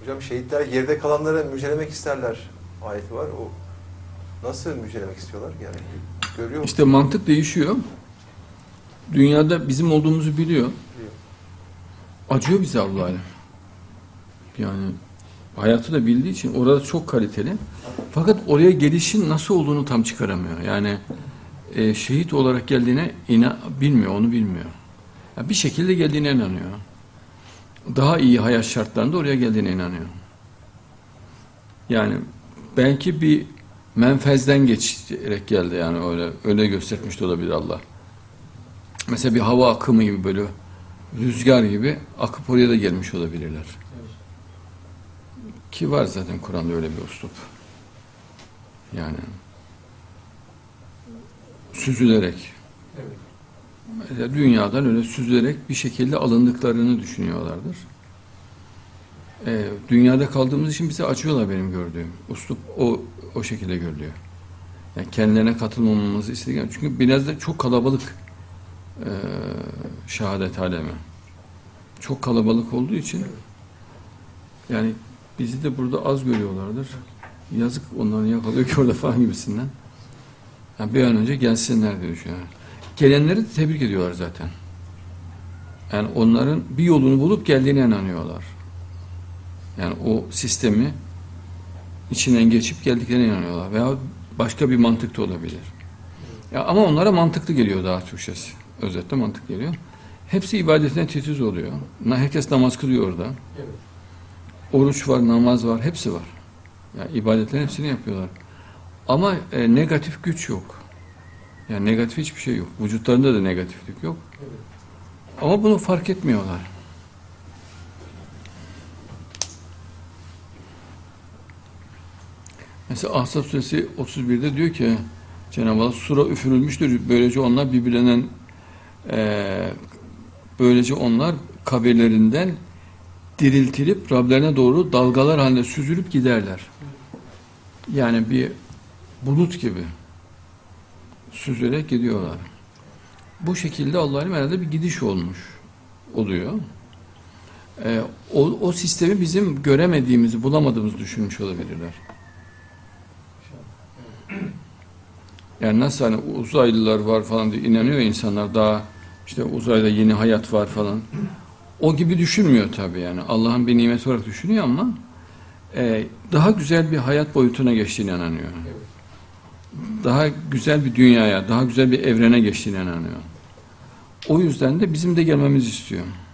Hocam şehitler geride kalanlara müjdelemek isterler ayeti var. O nasıl müjdelemek istiyorlar? Yani görüyor musun? İşte mantık değişiyor. Dünyada bizim olduğumuzu biliyor. Acıyor bize Allah alem. Yani hayatı da bildiği için orada çok kaliteli. Fakat oraya gelişin nasıl olduğunu tam çıkaramıyor. Yani şehit olarak geldiğine bilmiyor, onu bilmiyor. Yani bir şekilde geldiğine inanıyor. Daha iyi hayat şartlarında oraya geldiğine inanıyor. Yani belki bir menfezden geçerek geldi, yani öyle göstermiş de olabilir Allah. Mesela bir hava akımı gibi, böyle rüzgar gibi akıp oraya da gelmiş olabilirler. Ki var zaten Kur'an'da öyle bir üslup. Yani süzülerek. Mesela dünyadan öyle süzülerek bir şekilde alındıklarını düşünüyorlardır. Dünyada kaldığımız için bize acıyorlar, benim gördüğüm. Üslup o şekilde görülüyor. Yani kendilerine katılmamamızı istedik. Çünkü biraz da çok kalabalık şehadet alemi. Çok kalabalık olduğu için yani bizi de burada az görüyorlardır. Yazık onları yakalıyor ki orada falan gibisinden. Yani bir an önce gelsinler diye düşünüyorum. Gelenleri de tebrik ediyorlar zaten. Yani onların bir yolunu bulup geldiğine inanıyorlar. Yani o sistemi içinden geçip geldiklerine inanıyorlar. Veya başka bir mantık da olabilir. Ya ama onlara mantıklı geliyor daha Türkçesi. Özetle mantık geliyor. Hepsi ibadetine titiz oluyor. Herkes namaz kılıyor orada. Evet. Oruç var, namaz var, hepsi var. Yani ibadetlerin hepsini yapıyorlar. Ama negatif güç yok. Yani negatif hiçbir şey yok. Vücutlarında da negatiflik yok. Evet. Ama bunu fark etmiyorlar. Mesela Ahzab suresi 31'de diyor ki Cenab-ı Allah, sura üfürülmüştür. Böylece onlar kabirlerinden diriltilip Rablerine doğru dalgalar halinde süzülüp giderler. Yani bir bulut gibi süzülerek gidiyorlar. Bu şekilde Allah'ın herhalde bir gidiş oluyor. O sistemi bizim göremediğimizi, bulamadığımızı düşünmüş olabilirler. Yani nasıl hani uzaylılar var falan diye inanıyor insanlar, daha işte uzayda yeni hayat var falan. O gibi düşünmüyor tabii yani. Allah'ın bir nimeti olarak düşünüyor ama daha güzel bir hayat boyutuna geçtiğine inanıyor. Daha güzel bir dünyaya, daha güzel bir evrene geçtiğine inanıyor. O yüzden de bizim de gelmemizi istiyor.